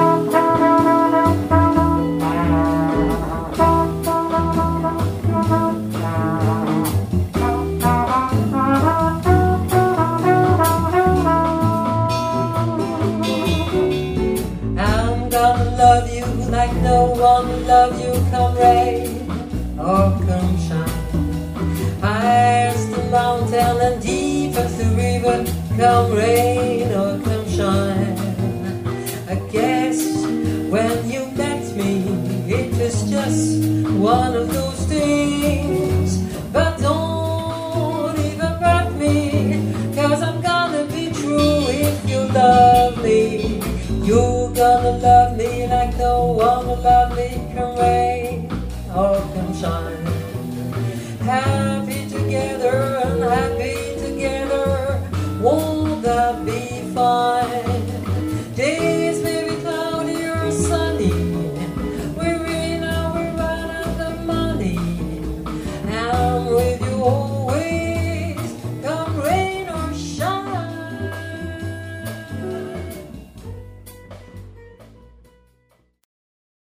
Gonna love you like no one will love you, come rain or come shine. High as the mountain and deep as the river, come rain or come shine. I guess when you met me, it was just one of those things. But don't even hurt me, 'cause I'm gonna be true if you love me. You're gonna love me like no one will love me, come rain or come shine.